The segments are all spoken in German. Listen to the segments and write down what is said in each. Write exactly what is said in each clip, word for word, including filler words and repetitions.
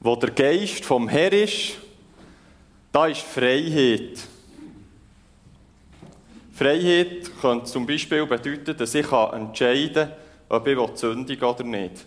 Wo der Geist vom Herr ist, da ist Freiheit. Freiheit könnte zum Beispiel bedeuten, dass ich entscheiden kann, ob ich sündigen oder nicht.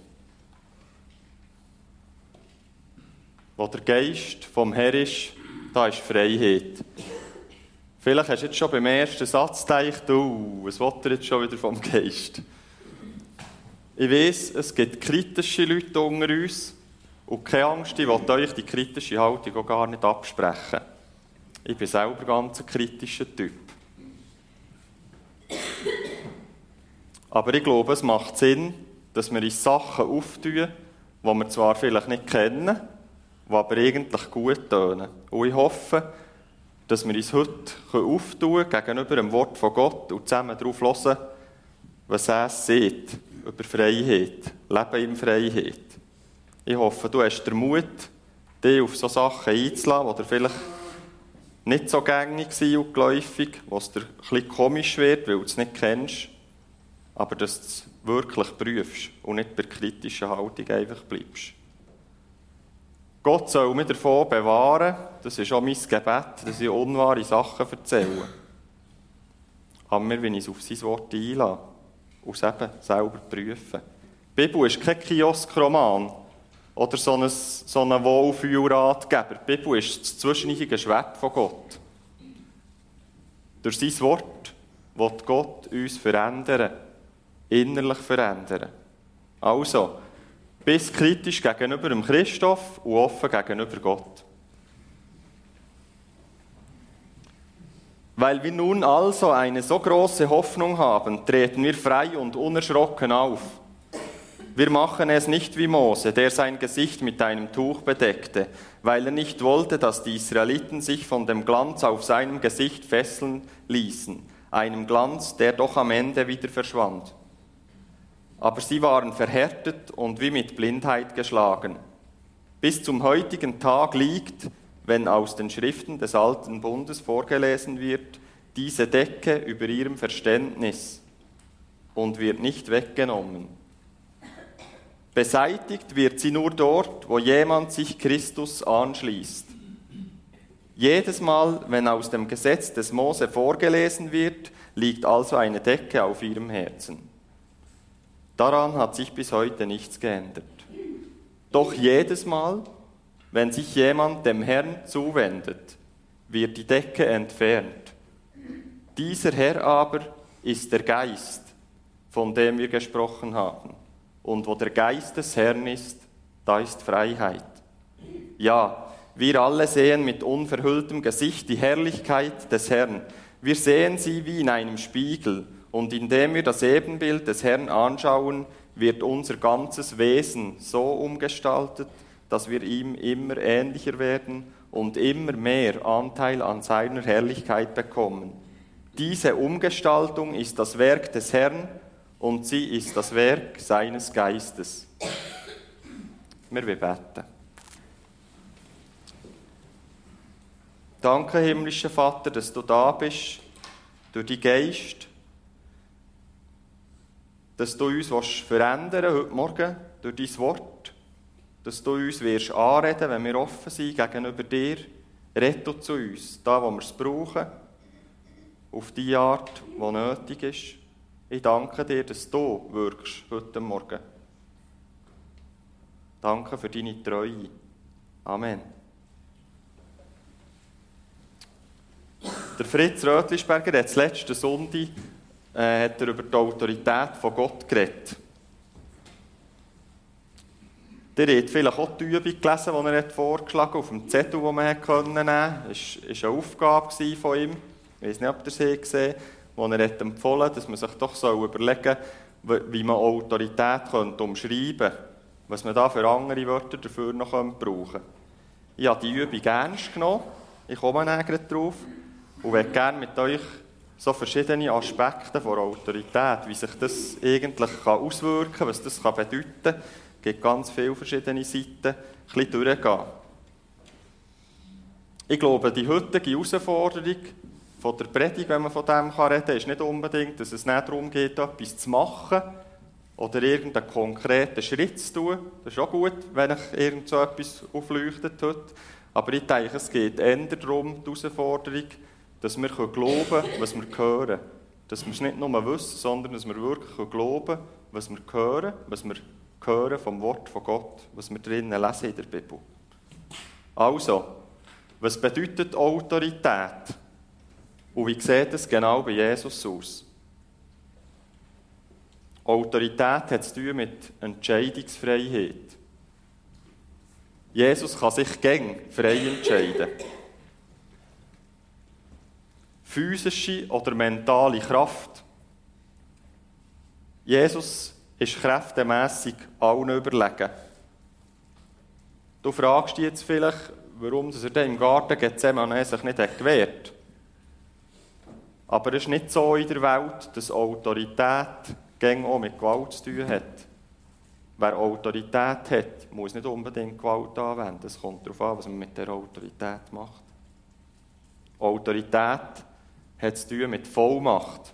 Wo der Geist vom Herr ist, da ist Freiheit. Vielleicht hast du jetzt schon beim ersten Satz gedacht, oh, was will er jetzt schon wieder vom Geist? Ich weiss, es gibt kritische Leute unter uns und keine Angst, ich will euch die kritische Haltung auch gar nicht absprechen. Ich bin selber ganz ein kritischer Typ. Aber ich glaube, es macht Sinn, dass wir uns Sachen auftun, die wir zwar vielleicht nicht kennen, die aber eigentlich gut tönen. Und ich hoffe, dass wir uns heute auftun können gegenüber dem Wort von Gott und zusammen darauf hören, was er sagt über Freiheit, Leben in Freiheit. Ich hoffe, du hast den Mut, dich auf solche Sachen einzulassen, die dir vielleicht nicht so gängig sind und geläufig, wo es dir ein bisschen komisch wird, weil du es nicht kennst, aber dass du es wirklich prüfst und nicht bei kritischer Haltung einfach bleibst. Gott soll mich davon bewahren, das ist auch mein Gebet, dass ich unwahre Sachen erzähle. Aber mir will ich es auf sein Wort einlassen und es eben selber prüfen. Die Bibel ist kein Kioskroman oder so ein, so ein Wohlfühlratgeber. Die Bibel ist das zwischenjährige Schwert von Gott. Durch sein Wort will Gott uns verändern, innerlich verändern. Also, bist kritisch gegenüber dem Christoph und offen gegenüber Gott. Weil wir nun also eine so große Hoffnung haben, treten wir frei und unerschrocken auf. Wir machen es nicht wie Mose, der sein Gesicht mit einem Tuch bedeckte, weil er nicht wollte, dass die Israeliten sich von dem Glanz auf seinem Gesicht fesseln ließen, einem Glanz, der doch am Ende wieder verschwand. Aber sie waren verhärtet und wie mit Blindheit geschlagen. Bis zum heutigen Tag liegt, wenn aus den Schriften des Alten Bundes vorgelesen wird, diese Decke über ihrem Verständnis und wird nicht weggenommen. Beseitigt wird sie nur dort, wo jemand sich Christus anschließt. Jedes Mal, wenn aus dem Gesetz des Mose vorgelesen wird, liegt also eine Decke auf ihrem Herzen. Daran hat sich bis heute nichts geändert. Doch jedes Mal, wenn sich jemand dem Herrn zuwendet, wird die Decke entfernt. Dieser Herr aber ist der Geist, von dem wir gesprochen haben. Und wo der Geist des Herrn ist, da ist Freiheit. Ja, wir alle sehen mit unverhülltem Gesicht die Herrlichkeit des Herrn. Wir sehen sie wie in einem Spiegel. Und indem wir das Ebenbild des Herrn anschauen, wird unser ganzes Wesen so umgestaltet, dass wir ihm immer ähnlicher werden und immer mehr Anteil an seiner Herrlichkeit bekommen. Diese Umgestaltung ist das Werk des Herrn und sie ist das Werk seines Geistes. Wir wollen beten. Danke, himmlischer Vater, dass du da bist, durch deinen Geist, dass du uns verändern willst, heute Morgen, durch dein Wort, dass du uns wirst anreden, wenn wir offen sind gegenüber dir. Rette du zu uns, da wo wir es brauchen, auf die Art, die nötig ist. Ich danke dir, dass du wirkst heute Morgen. Danke für deine Treue. Amen. Der Fritz Rötlisberger hat letzten Sonntag äh, hat er über die Autorität von Gott geredet. Ihr habt vielleicht auch die Übung gelesen, die er vorgeschlagen hat, auf dem Zettel, den man nehmen konnte. Das war eine Aufgabe von ihm. Ich weiß nicht, ob ihr sie gesehen habt, wo er hat empfohlen hat, dass man sich doch überlegen soll, wie man Autorität umschreiben könnte, was man da für andere Wörter dafür noch brauchen könnte. Ich habe die Übung ernst genommen, ich komme näher drauf und möchte gerne mit euch so verschiedene Aspekte von Autorität, wie sich das eigentlich auswirken kann, was das bedeuten kann. Es gibt ganz viele verschiedene Seiten, ein bisschen durchgehen. Ich glaube, die heutige Herausforderung von der Predigt, wenn man von dem reden kann, ist nicht unbedingt, dass es nicht darum geht, etwas zu machen, oder irgendeinen konkreten Schritt zu tun. Das ist auch gut, wenn ich irgend so etwas aufleuchtet heute. Aber ich denke, es geht eher darum, die Herausforderung, dass wir glauben können, was wir hören. Dass wir es nicht nur wissen, sondern dass wir wirklich glauben können, was wir hören, was wir hören vom Wort von Gott, was wir drinnen lesen in der Bibel. Also, was bedeutet Autorität? Und wie sieht es genau bei Jesus aus? Autorität hat zu tun mit Entscheidungsfreiheit. Jesus kann sich gäng frei entscheiden. Physische oder mentale Kraft. Jesus ist kräftemässig allen überlegen. Du fragst dich jetzt vielleicht, warum er dann im Garten Gethsemane sich nicht gewehrt hat. Aber es ist nicht so in der Welt, dass Autorität gäng auch mit Gewalt zu tun hat. Wer Autorität hat, muss nicht unbedingt Gewalt anwenden. Es kommt darauf an, was man mit der Autorität macht. Autorität hat zu tun mit Vollmacht.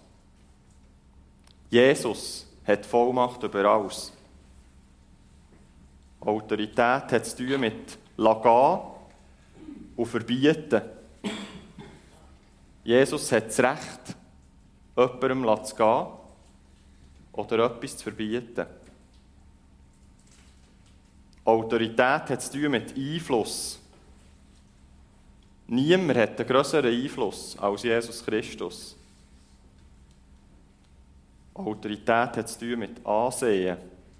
Jesus hat Vollmacht über alles. Autorität hat zu tun mit Lassen und Verbieten. Jesus hat das Recht, jemandem zu gehen oder etwas zu verbieten. Autorität hat zu tun mit Einfluss. Niemand hat einen grösseren Einfluss als Jesus Christus. Autorität hat zu tun mit Ansehen.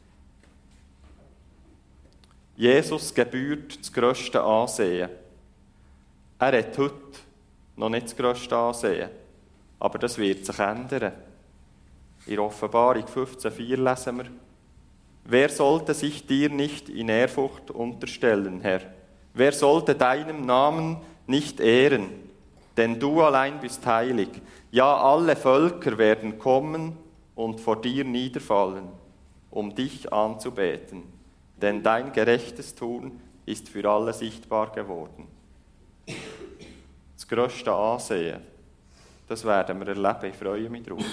Jesus gebührt das grösste Ansehen. Er hat heute noch nicht das grösste Ansehen, aber das wird sich ändern. In Offenbarung fünfzehn vier lesen wir: Wer sollte sich dir nicht in Ehrfurcht unterstellen, Herr? Wer sollte deinem Namen nicht ehren? Denn du allein bist heilig. Ja, alle Völker werden kommen und vor dir niederfallen, um dich anzubeten. Denn dein gerechtes Tun ist für alle sichtbar geworden. Das grösste Ansehen, das werden wir erleben. Ich freue mich drauf.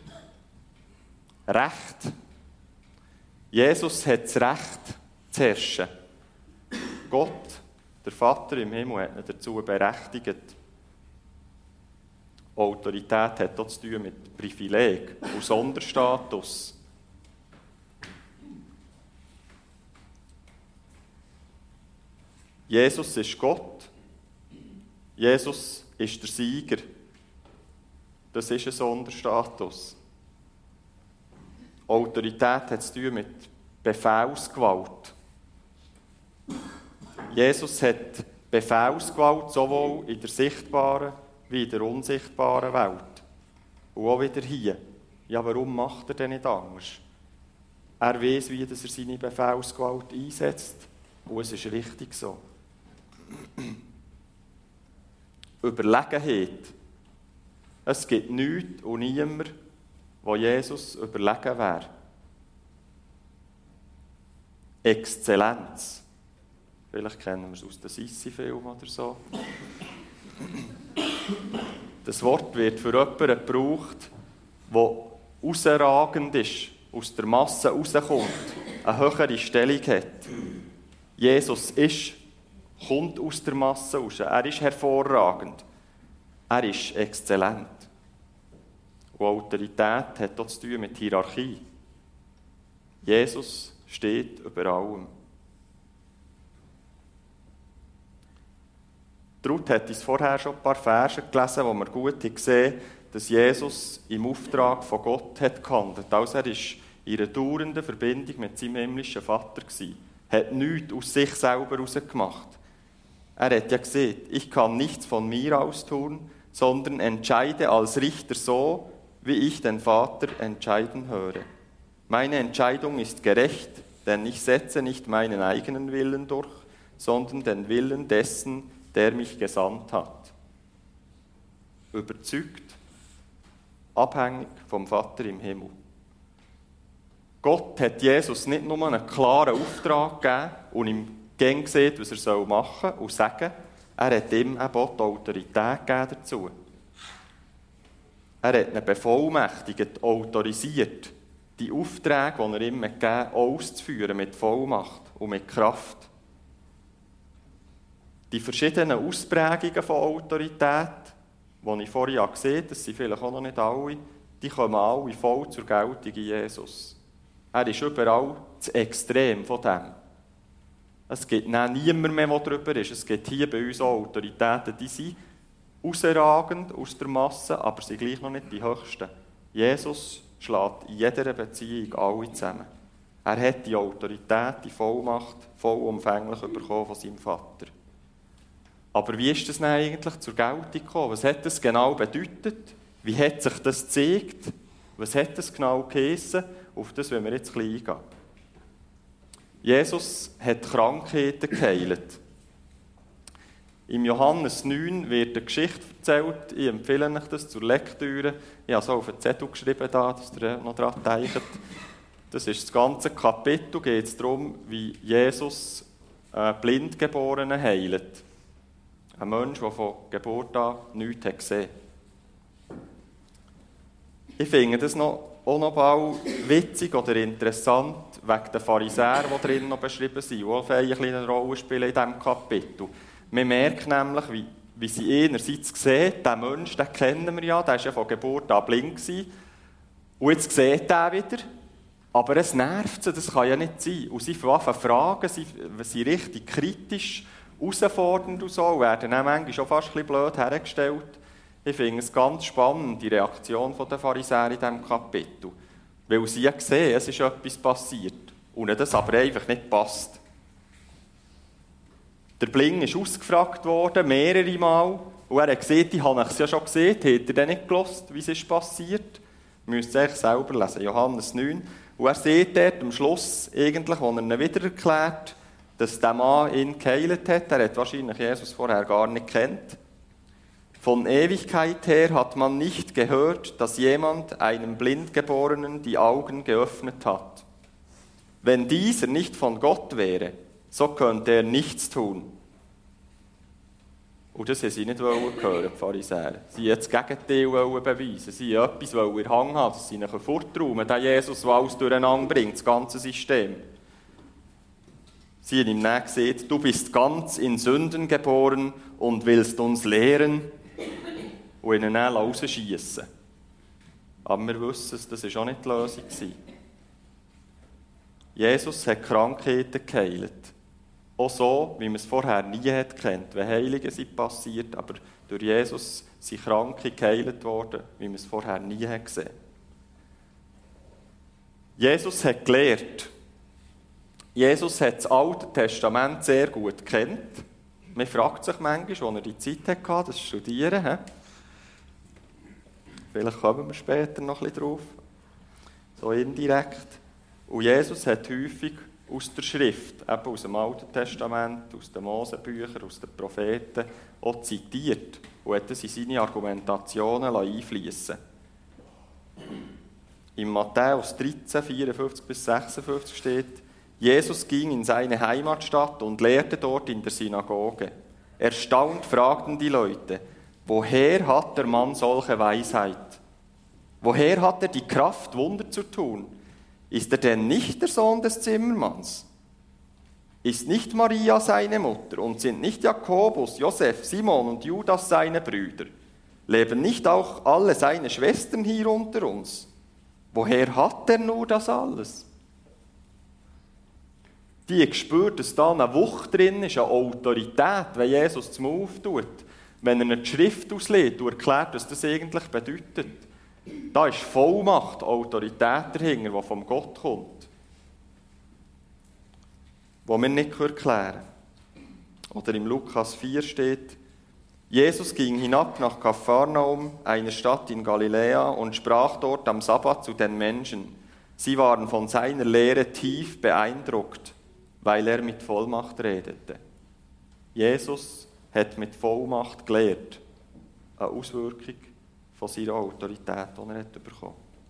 Recht. Jesus hat das Recht zu herrschen. Gott, der Vater im Himmel, hat ihn dazu berechtigt. Autorität hat auch zu tun mit Privileg und Sonderstatus. Jesus ist Gott. Jesus ist der Sieger. Das ist ein Sonderstatus. Autorität hat zu tun mit Befehlsgewalt. Jesus hat Befehlsgewalt sowohl in der sichtbaren wie in der unsichtbaren Welt. Und auch wieder hier. Ja, warum macht er denn nicht anders? Er weiss, wie er seine Befehlsgewalt einsetzt. Und es ist richtig so. Überlegenheit. Es gibt nichts und niemand, wo Jesus überlegen wäre. Exzellenz. Vielleicht kennen wir es aus dem Sissi-Film oder so. Das Wort wird für jemanden gebraucht, der herausragend ist, aus der Masse rauskommt, eine höhere Stellung hat. Jesus ist, kommt aus der Masse raus. Er ist hervorragend. Er ist exzellent. Und Autorität hat auch zu tun mit Hierarchie. Jesus steht über allem. Ruth hat uns vorher schon ein paar Verse gelesen, wo wir gut gesehen haben, dass Jesus im Auftrag von Gott hat gehandelt. Also er war in einer dauernden Verbindung mit seinem himmlischen Vater. Er hat nichts aus sich selber herausgemacht. Er hat ja gesagt, ich kann nichts von mir aus tun, sondern entscheide als Richter so, wie ich den Vater entscheiden höre. Meine Entscheidung ist gerecht, denn ich setze nicht meinen eigenen Willen durch, sondern den Willen dessen, der mich gesandt hat. Überzeugt, abhängig vom Vater im Himmel. Gott hat Jesus nicht nur einen klaren Auftrag gegeben und ihm gern gesehen, was er machen soll und sagen. Er hat ihm eben auch die Autorität gegeben dazu. Er hat ihn bevollmächtigt, autorisiert. die Aufträge, die er ihm gegeben hat, auszuführen mit Vollmacht und mit Kraft. Die verschiedenen Ausprägungen von Autorität, die ich vorhin gesehen habe, das sind vielleicht auch noch nicht alle, die kommen alle voll zur Geltung in Jesus. Er ist überall das Extrem von dem. Es gibt niemand mehr, der darüber ist. Es gibt hier bei uns auch Autoritäten, die sind herausragend aus der Masse, aber sind gleich noch nicht die höchsten. Jesus schlägt in jeder Beziehung alle zusammen. Er hat die Autorität, die Vollmacht vollumfänglich bekommen von seinem Vater. Aber wie ist das denn eigentlich zur Geltung gekommen? Was hat das genau bedeutet? Wie hat sich das gezeigt? Was hat das genau geheissen? Auf das wollen wir jetzt ein bisschen eingehen. Jesus hat Krankheiten geheilt. Im Johannes neun wird eine Geschichte erzählt. Ich empfehle euch das zur Lektüre. Ich habe es auch auf den Zettel geschrieben, da, dass ihr noch daran denkt. Das ist das ganze Kapitel. Geht es darum, wie Jesus einen Blindgeborenen heilt. Ein Mensch, der von Geburt an nichts gesehen hat. Ich finde das noch, auch noch bald witzig oder interessant, wegen den Pharisäern, die drin noch beschrieben sind, die auch eine kleine Rolle spielen in diesem Kapitel. Man merkt nämlich, wie, wie sie einerseits sehen, den Menschen, den kennen wir ja, der war ja von Geburt an blind gewesen, und jetzt sieht er wieder, aber es nervt sie, das kann ja nicht sein. Und sie fangen Fragen, sie sind richtig kritisch, herausfordernd und so, und werden dann manchmal schon fast ein bisschen blöd hergestellt. Ich finde es ganz spannend, die Reaktion der Pharisäer in diesem Kapitel. Weil sie ja sehen, es ist etwas passiert. Und das aber einfach nicht passt. Der Bling ist ausgefragt worden, mehrere Mal. Und er hat gesagt, ich habe es ja schon gesehen. Hat er denn nicht gehört, wie es ist passiert? Ihr müsst es euch selber lesen, Johannes neun. Und er sieht dort am Schluss, eigentlich, wo er ihn wieder erklärt, dass der Mann ihn geheilt hat. Er hat wahrscheinlich Jesus vorher gar nicht gekannt. Von Ewigkeit her hat man nicht gehört, dass jemand einem Blindgeborenen die Augen geöffnet hat. Wenn dieser nicht von Gott wäre, so könnte er nichts tun. Und das wollten sie nicht hören, die Pharisäer. Sie wollten das Gegenteil beweisen. Sie wollten etwas in der Hand haben, dass sie ihn forträumen, der Jesus, der alles durcheinander bringt, das ganze System. Sie haben ihm dann gesagt, du bist ganz in Sünden geboren und willst uns lehren, und ihn dann rausschiessen. Aber wir wissen es, das war auch nicht die Lösung. Jesus hat Krankheiten geheilt. Auch so, wie man es vorher nie hat gekannt. Wenn Heilungen sind passiert, aber durch Jesus sind Kranke geheilt worden, wie man es vorher nie hat gesehen. Jesus hat gelehrt. Jesus hat das Alte Testament sehr gut gekannt. Man fragt sich manchmal, als er die Zeit hatte, das Studieren. He? Vielleicht kommen wir später noch ein bisschen drauf. So indirekt. Und Jesus hat häufig aus der Schrift, eben aus dem Alten Testament, aus den Mosebüchern, aus den Propheten, auch zitiert und hat das in seine Argumentationen einfließen lassen. In Matthäus dreizehn, vierundfünfzig bis sechsundfünfzig steht, Jesus ging in seine Heimatstadt und lehrte dort in der Synagoge. Erstaunt fragten die Leute, woher hat der Mann solche Weisheit? Woher hat er die Kraft, Wunder zu tun? Ist er denn nicht der Sohn des Zimmermanns? Ist nicht Maria seine Mutter und sind nicht Jakobus, Josef, Simon und Judas seine Brüder? Leben nicht auch alle seine Schwestern hier unter uns? Woher hat er nur das alles? Die spürt, dass da eine Wucht drin ist, eine Autorität, wenn Jesus zum Maul tut. Wenn er eine Schrift auslegt und erklärt, was das eigentlich bedeutet. Da ist Vollmacht, Autorität dahinter, die vom Gott kommt. Die wir nicht erklären können. Oder im Lukas vier steht, Jesus ging hinab nach Kapharnaum, einer Stadt in Galiläa, und sprach dort am Sabbat zu den Menschen. Sie waren von seiner Lehre tief beeindruckt, weil er mit Vollmacht redete. Jesus hat mit Vollmacht gelehrt. Eine Auswirkung von seiner Autorität, die er hat bekommen.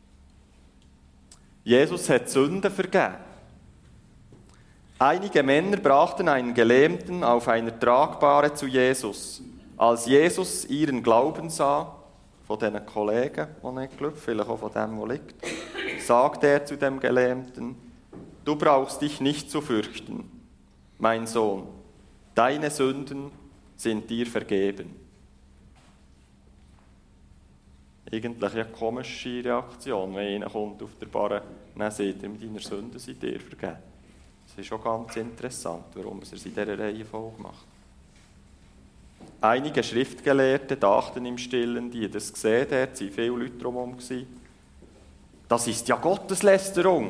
Jesus hat Sünden vergeben. Einige Männer brachten einen Gelähmten auf einer Tragbahre zu Jesus. Als Jesus ihren Glauben sah, von diesen Kollegen, die nicht glauben, vielleicht auch von dem, der liegt, sagte er zu dem Gelähmten: Du brauchst dich nicht zu fürchten, mein Sohn, deine Sünden sind dir vergeben. Eigentlich eine komische Reaktion, wenn einer kommt auf der Barre, dann sagt er, deine Sünden sind dir vergeben. Das ist schon ganz interessant, warum er es in dieser Reihenfolge macht. Einige Schriftgelehrte dachten im Stillen, die das gesehen haben, es waren viele Leute drumherum. Das ist ja Gotteslästerung.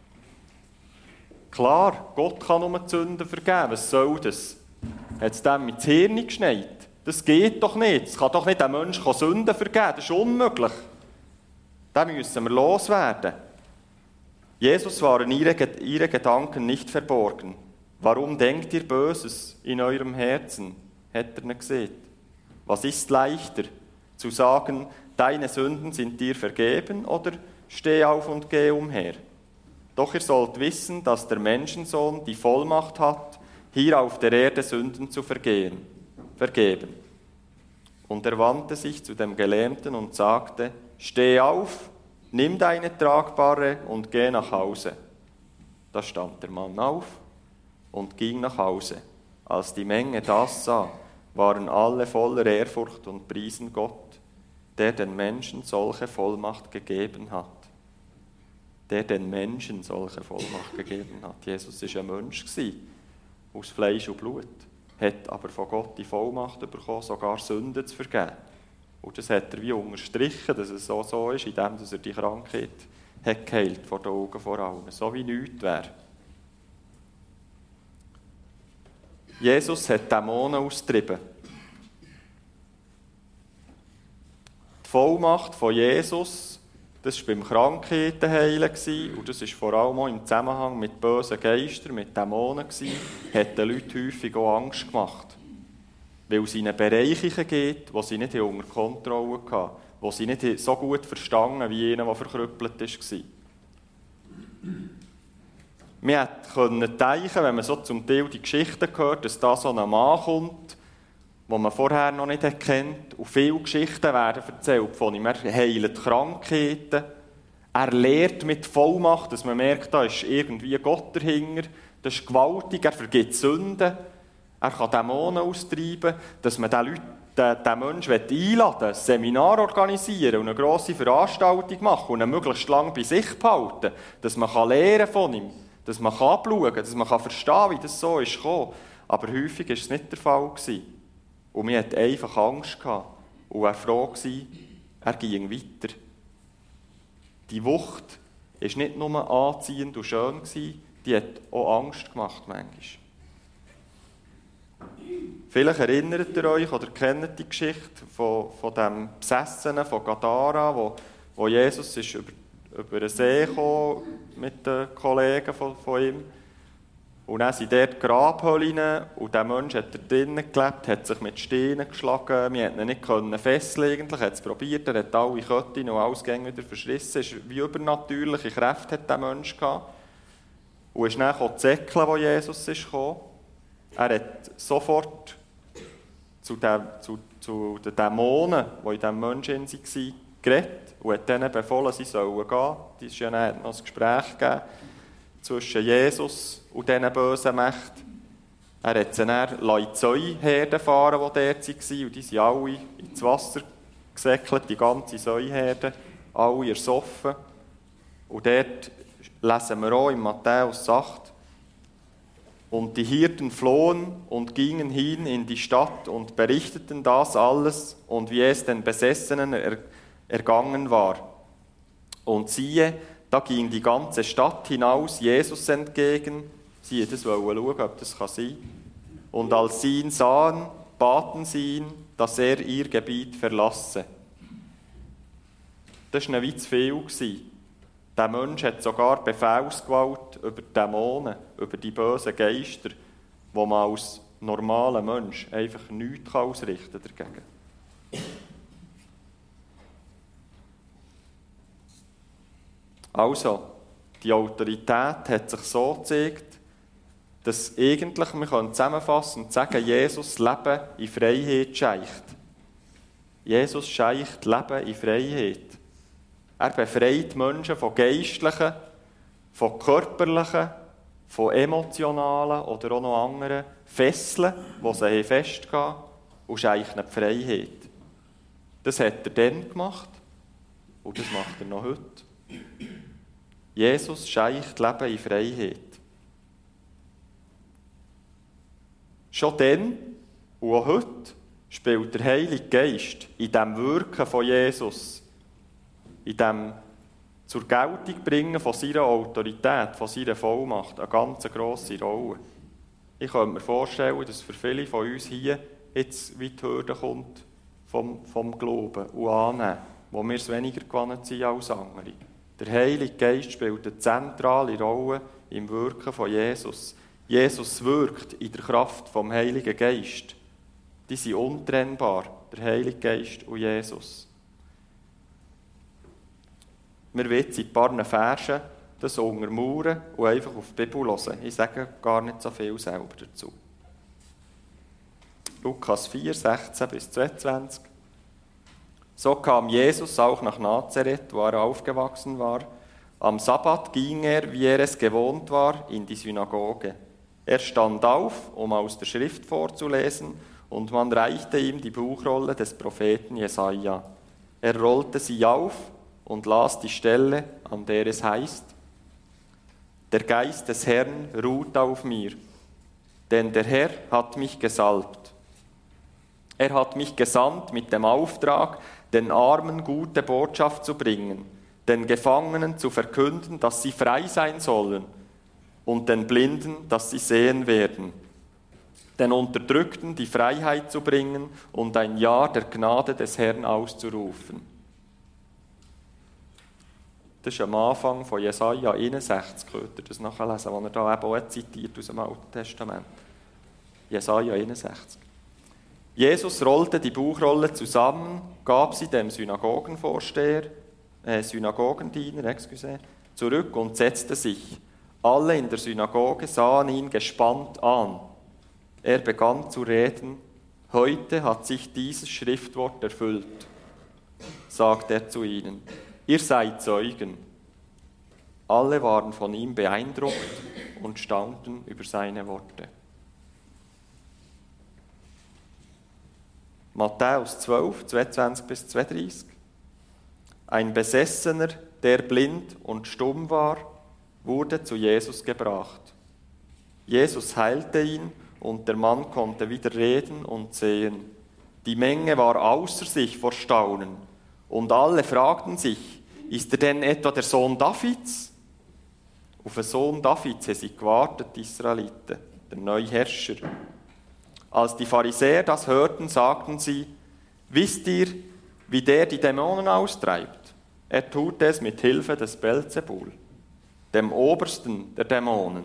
Klar, Gott kann nur die Sünden vergeben. Was soll das? Hat es dem ins Hirn geschneit? Das geht doch nicht. Es kann doch nicht ein Mensch Sünden vergeben. Das ist unmöglich. Da müssen wir loswerden. Jesus waren ihre, ihre Gedanken nicht verborgen. Warum denkt ihr Böses in eurem Herzen? Hat er nicht gesehen. Was ist leichter, zu sagen, deine Sünden sind dir vergeben, oder steh auf und geh umher? Doch ihr sollt wissen, dass der Menschensohn die Vollmacht hat, hier auf der Erde Sünden zu vergehen, vergeben. Und er wandte sich zu dem Gelähmten und sagte: Steh auf, nimm deine Tragbare und geh nach Hause. Da stand der Mann auf und ging nach Hause. Als die Menge das sah, waren alle voller Ehrfurcht und priesen Gott, der den Menschen solche Vollmacht gegeben hat. Der den Menschen solche Vollmacht gegeben hat. Jesus war ein Mensch, aus Fleisch und Blut, hat aber von Gott die Vollmacht bekommen, sogar Sünden zu vergeben. Und das hat er wie unterstrichen, dass es so, so ist, indem er die Krankheit hat geheilt vor den Augen vor allen, so wie nichts wäre. Jesus hat Dämonen austrieben. Die Vollmacht von Jesus, das war beim Krankheitenheilen und das war vor allem auch im Zusammenhang mit bösen Geistern, mit Dämonen, hat den Leuten häufig auch Angst gemacht. Weil es in Bereiche geht, wo sie nicht unter Kontrolle hatten, wo sie nicht so gut verstanden wie einer, der verkrüppelt war. Man konnte denken, wenn man so zum Teil die Geschichten hört, dass da so ein Mann kommt, den man vorher noch nicht kennt. Und viele Geschichten werden erzählt von ihm. Er heilt Krankheiten. Er lehrt mit Vollmacht, dass man merkt, da ist irgendwie Gott dahinter. Das ist gewaltig. Er vergibt Sünden. Er kann Dämonen austreiben. Dass man den Leuten, den, den Menschen einladen will, ein Seminar organisieren und eine grosse Veranstaltung machen und ihn möglichst lange bei sich behalten. Dass man kann lernen von ihm. Dass man anschauen kann, dass man verstehen kann, wie das so ist gekommen. Aber häufig war es nicht der Fall. Und man hatte einfach Angst gehabt. Und er war froh, er ging weiter. Die Wucht war nicht nur anziehend und schön, die hat auch Angst gemacht manchmal. Vielleicht erinnert ihr euch oder kennt die Geschichte von, von dem Besessenen von Gadara, wo, wo Jesus ist über über den See gekommen mit den Kollegen von, von ihm. Und dann sind dort Grabhöhlen und der Mensch hat da drinnen gelebt, hat sich mit Steinen geschlagen, wir konnten ihn nicht festlegen, eigentlich hat es probiert, er hat alle Ketten und alles wieder verschlissen, es ist wie übernatürliche Kräfte hat der Mensch gehabt. Und ist dann gekommen, die Säckle, wo Jesus ist gekommen. Er hat sofort zu den, zu, zu den Dämonen, die in diesem Menschen waren, geredet und hat denen befohlen, sie sollen gehen. Es ist ja noch ein Gespräch gegeben zwischen Jesus und diesen bösen Mächten. Er hat sie dann in die Säuherden fahren, die dort waren, und die sind alle ins Wasser gesäckelt, die ganze Säuherde, alle ersoffen. Und dort lesen wir auch in Matthäus acht, und die Hirten flohen und gingen hin in die Stadt und berichteten das alles und wie es den Besessenen er, ergangen war. Und siehe, da ging die ganze Stadt hinaus Jesus entgegen. Sie das wollen schauen, ob das sein kann. Und als sie ihn sahen, baten sie ihn, dass er ihr Gebiet verlasse. Das war ihnen wie zu viel. Der Mensch hat sogar Befehlsgewalt über Dämonen, über die bösen Geister, wo man als normaler Mensch einfach nichts ausrichten kann dagegen. Also, die Autorität hat sich so gezeigt, dass eigentlich, wir können zusammenfassen und sagen, Jesus Leben in Freiheit scheicht. Jesus scheicht Leben in Freiheit. Er befreit Menschen von geistlichen, von körperlichen, von emotionalen oder auch noch anderen Fesseln, die sie festgehen, und schenkt ihnen die Freiheit. Das hat er dann gemacht und das macht er noch heute. Jesus schenkt Leben in Freiheit. Schon dann und auch heute spielt der Heilige Geist in dem Wirken von Jesus, in dem zur Geltung bringen von seiner Autorität, von seiner Vollmacht, eine ganz grosse Rolle. Ich könnte mir vorstellen, dass für viele von uns hier jetzt wie die Hürde kommt vom, vom Glauben und Annehmen, wo wir es weniger gewohnt sind als andere. Der Heilige Geist spielt eine zentrale Rolle im Wirken von Jesus. Jesus wirkt in der Kraft vom Heiligen Geist. Die sind untrennbar, der Heilige Geist und Jesus. Wir wollen jetzt in ein paar Versen das untermauern und einfach auf die Bibel hören. Ich sage gar nicht so viel selber dazu. Lukas vier, sechzehn bis zweiundzwanzig. So kam Jesus auch nach Nazareth, wo er aufgewachsen war. Am Sabbat ging er, wie er es gewohnt war, in die Synagoge. Er stand auf, um aus der Schrift vorzulesen, und man reichte ihm die Buchrolle des Propheten Jesaja. Er rollte sie auf und las die Stelle, an der es heißt: Der Geist des Herrn ruht auf mir, denn der Herr hat mich gesalbt. Er hat mich gesandt mit dem Auftrag, den Armen gute Botschaft zu bringen, den Gefangenen zu verkünden, dass sie frei sein sollen, und den Blinden, dass sie sehen werden, den Unterdrückten die Freiheit zu bringen und ein Jahr der Gnade des Herrn auszurufen. Das ist am Anfang von Jesaja einundsechzig, könnt ihr das nachlesen, was er da eben auch zitiert aus dem Alten Testament. Jesaja einundsechzig. Jesus rollte die Buchrolle zusammen, gab sie dem Synagogenvorsteher, äh, Synagogendiener, excuse, zurück und setzte sich. Alle in der Synagoge sahen ihn gespannt an. Er begann zu reden: Heute hat sich dieses Schriftwort erfüllt, sagt er zu ihnen. Ihr seid Zeugen. Alle waren von ihm beeindruckt und staunten über seine Worte. Matthäus zwölf, zweiundzwanzig bis zweiunddreißig. Ein Besessener, der blind und stumm war, wurde zu Jesus gebracht. Jesus heilte ihn und der Mann konnte wieder reden und sehen. Die Menge war außer sich vor Staunen und alle fragten sich: Ist er denn etwa der Sohn Davids? Auf den Sohn Davids haben sie gewartet, die Israeliten, der neue Herrscher. Als die Pharisäer das hörten, sagten sie: Wisst ihr, wie der die Dämonen austreibt? Er tut es mit Hilfe des Belzebul, dem Obersten der Dämonen.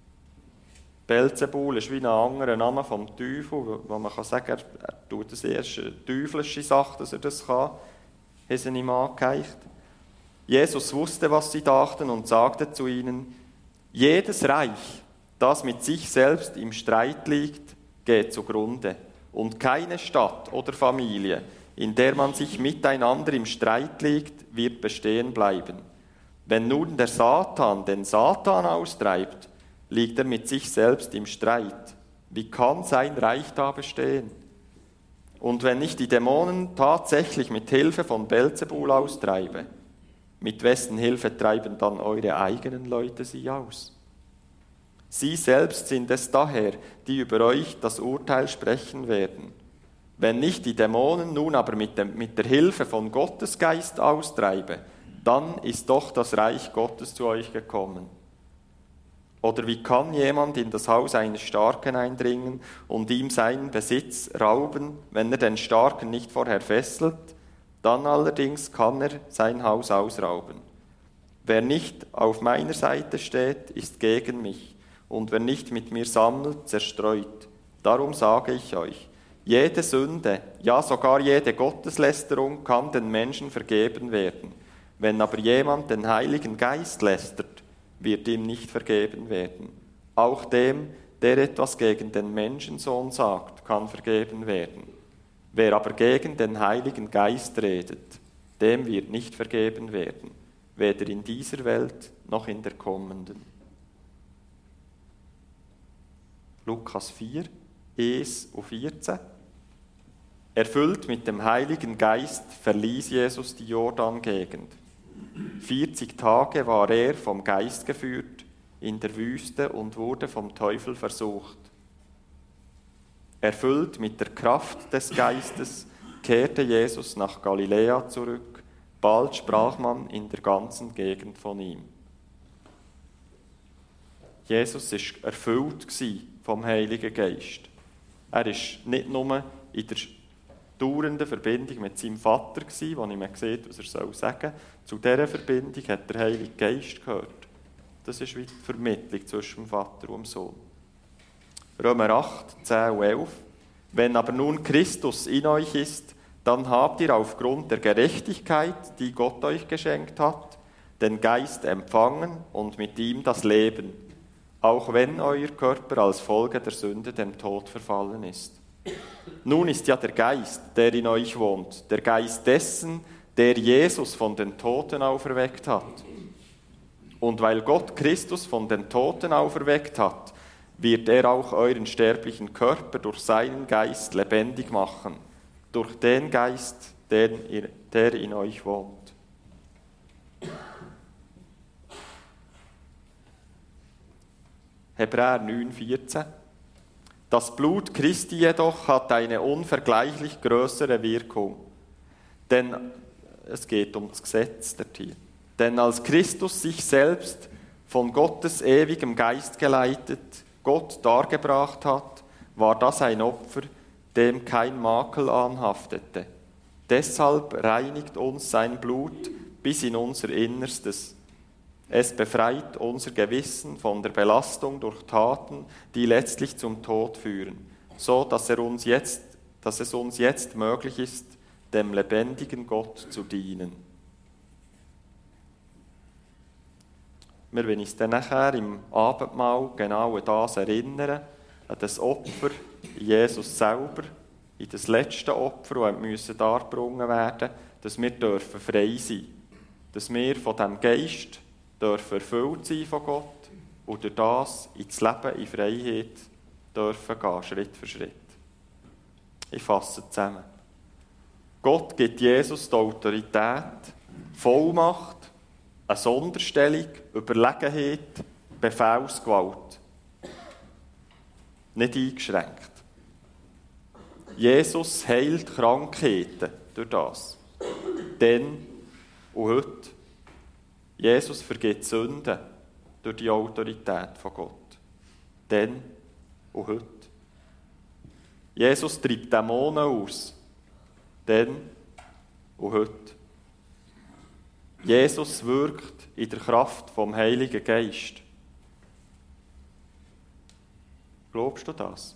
Belzebul ist wie ein anderer Name vom Teufel, wo man kann sagen, er, er tut es erst eine teuflische Sache, dass er das kann, haben sie ihm angeheicht. Jesus wusste, was sie dachten, und sagte zu ihnen: Jedes Reich, das mit sich selbst im Streit liegt, geht zugrunde. Und keine Stadt oder Familie, in der man sich miteinander im Streit liegt, wird bestehen bleiben. Wenn nun der Satan den Satan austreibt, liegt er mit sich selbst im Streit. Wie kann sein Reich da bestehen? Und wenn ich die Dämonen tatsächlich mit Hilfe von Belzebul austreibe, mit wessen Hilfe treiben dann eure eigenen Leute sie aus? Sie selbst sind es daher, die über euch das Urteil sprechen werden. Wenn nicht die Dämonen nun aber mit, dem, mit der Hilfe von Gottes Geist austreibe, dann ist doch das Reich Gottes zu euch gekommen. Oder wie kann jemand in das Haus eines Starken eindringen und ihm seinen Besitz rauben, wenn er den Starken nicht vorher fesselt? Dann allerdings kann er sein Haus ausrauben. Wer nicht auf meiner Seite steht, ist gegen mich, und wer nicht mit mir sammelt, zerstreut. Darum sage ich euch: Jede Sünde, ja sogar jede Gotteslästerung kann den Menschen vergeben werden. Wenn aber jemand den Heiligen Geist lästert, wird ihm nicht vergeben werden. Auch dem, der etwas gegen den Menschensohn sagt, kann vergeben werden. Wer aber gegen den Heiligen Geist redet, dem wird nicht vergeben werden, weder in dieser Welt noch in der kommenden. Lukas vier, eins und vierzehn. Erfüllt mit dem Heiligen Geist verließ Jesus die Jordan-Gegend. vierzig Tage war er vom Geist geführt in der Wüste und wurde vom Teufel versucht. Erfüllt mit der Kraft des Geistes kehrte Jesus nach Galiläa zurück. Bald sprach man in der ganzen Gegend von ihm. Jesus war erfüllt vom Heiligen Geist. Er war nicht nur in der dauernden Verbindung mit seinem Vater, wo ich mir sieht, was er sagen soll. Zu dieser Verbindung hat der Heilige Geist gehört. Das ist wie die Vermittlung zwischen dem Vater und dem Sohn. Römer acht, zehn und elf. Wenn aber nun Christus in euch ist, dann habt ihr aufgrund der Gerechtigkeit, die Gott euch geschenkt hat, den Geist empfangen und mit ihm das Leben, auch wenn euer Körper als Folge der Sünde dem Tod verfallen ist. Nun ist ja der Geist, der in euch wohnt, der Geist dessen, der Jesus von den Toten auferweckt hat. Und weil Gott Christus von den Toten auferweckt hat, wird er auch euren sterblichen Körper durch seinen Geist lebendig machen, durch den Geist, der in euch wohnt. Hebräer neun, vierzehn. Das Blut Christi jedoch hat eine unvergleichlich größere Wirkung, denn es geht um das Gesetz der Tiere. Denn als Christus sich selbst von Gottes ewigem Geist geleitet, Gott dargebracht hat, war das ein Opfer, dem kein Makel anhaftete. Deshalb reinigt uns sein Blut bis in unser Innerstes. Es befreit unser Gewissen von der Belastung durch Taten, die letztlich zum Tod führen, so dass, er uns jetzt, dass es uns jetzt möglich ist, dem lebendigen Gott zu dienen. Wir wollen uns dann nachher im Abendmahl genau an das erinnern, an das Opfer Jesus selber, in das letzte Opfer, das müssen dargebracht werden, dass wir dürfen frei sein dürfen, dass wir von diesem Geist dürfen erfüllt sein von Gott und durch das ins Leben in Freiheit dürfen gehen, Schritt für Schritt. Ich fasse zusammen. Gott gibt Jesus die Autorität, Vollmacht, eine Sonderstellung, Überlegenheit, Befehlsgewalt. Nicht eingeschränkt. Jesus heilt Krankheiten durch das. Dann und heute. Jesus vergibt Sünden durch die Autorität von Gott. Dann und heute. Jesus treibt Dämonen aus. Dann und heute. Jesus wirkt in der Kraft vom Heiligen Geist. Glaubst du das?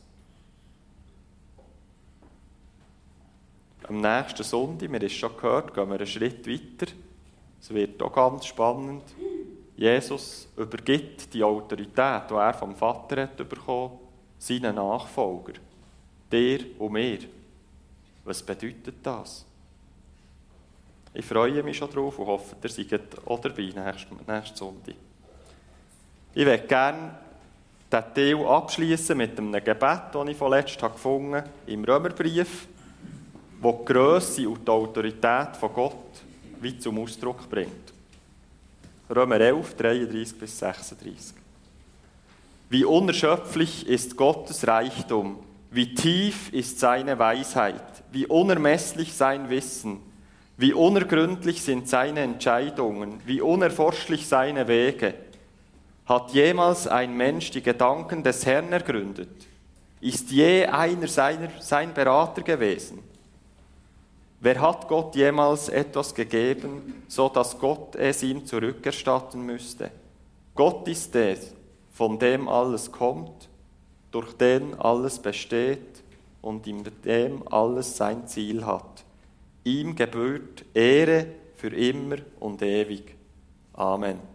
Am nächsten Sonntag, wir haben es schon gehört, gehen wir einen Schritt weiter. Es wird auch ganz spannend. Jesus übergibt die Autorität, die er vom Vater hat bekommen, seinen Nachfolger. Dir und mir. Was bedeutet das? Ich freue mich schon drauf und hoffe, ihr seid auch dabei nächsten, nächsten Sonntag. Ich möchte gerne diesen Teil abschließen mit einem Gebet, das ich vorletzt gefunden habe, im Römerbrief, das die Grösse und die Autorität von Gott wie zum Ausdruck bringt. Römer elf, dreiunddreißig bis sechsunddreißig. Wie unerschöpflich ist Gottes Reichtum, wie tief ist seine Weisheit, wie unermesslich sein Wissen, wie unergründlich sind seine Entscheidungen, wie unerforschlich seine Wege. Hat jemals ein Mensch die Gedanken des Herrn ergründet? Ist je einer seiner, sein Berater gewesen? Wer hat Gott jemals etwas gegeben, so dass Gott es ihm zurückerstatten müsste? Gott ist es, von dem alles kommt, durch den alles besteht und in dem alles sein Ziel hat. Ihm gebührt Ehre für immer und ewig. Amen.